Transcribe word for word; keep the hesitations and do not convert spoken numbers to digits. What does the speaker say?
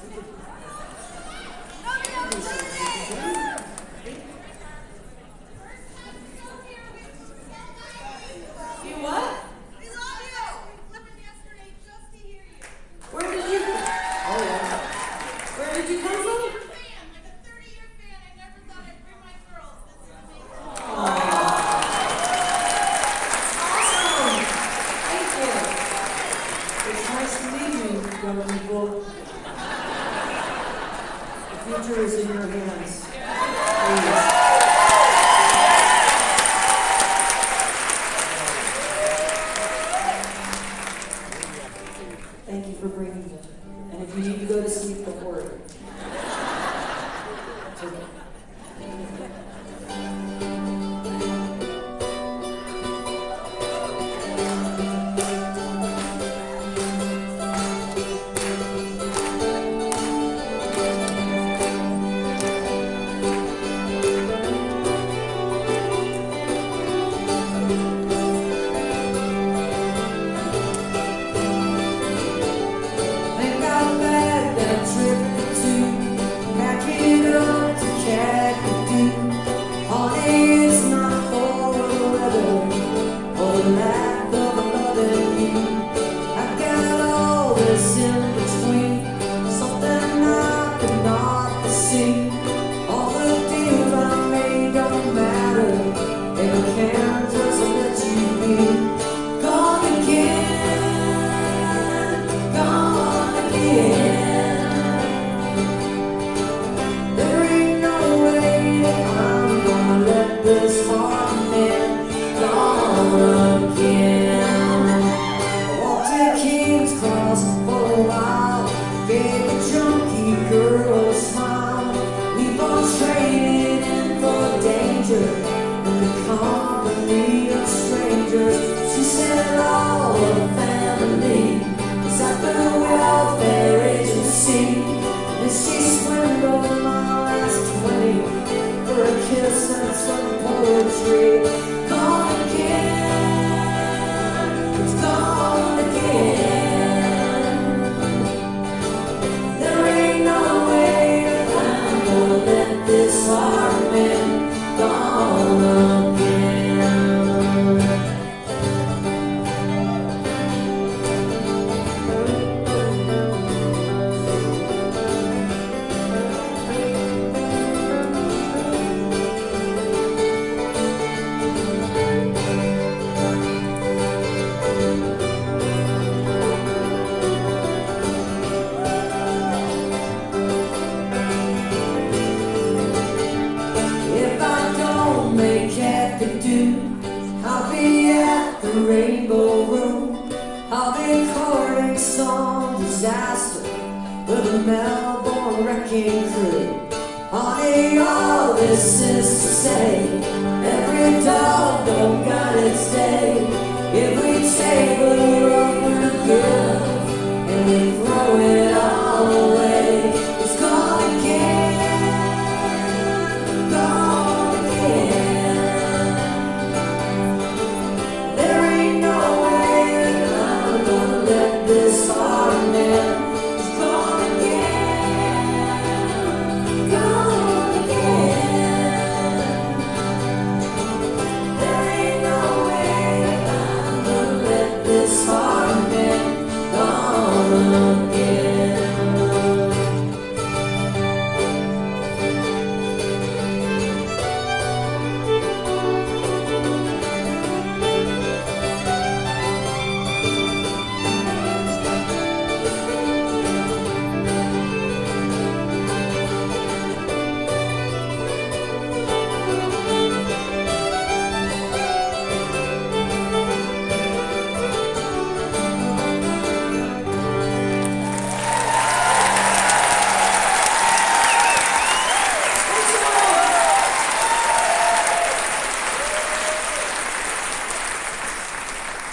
You what? Where did you? Oh yeah. Where did you come from? Awesome. Thank you. It's nice to meet you, young people. The future is in your hands. Please. Thank you for bringing me. And if you need to go to sleep, don't worry. It's okay. If we take what we're good and we throw it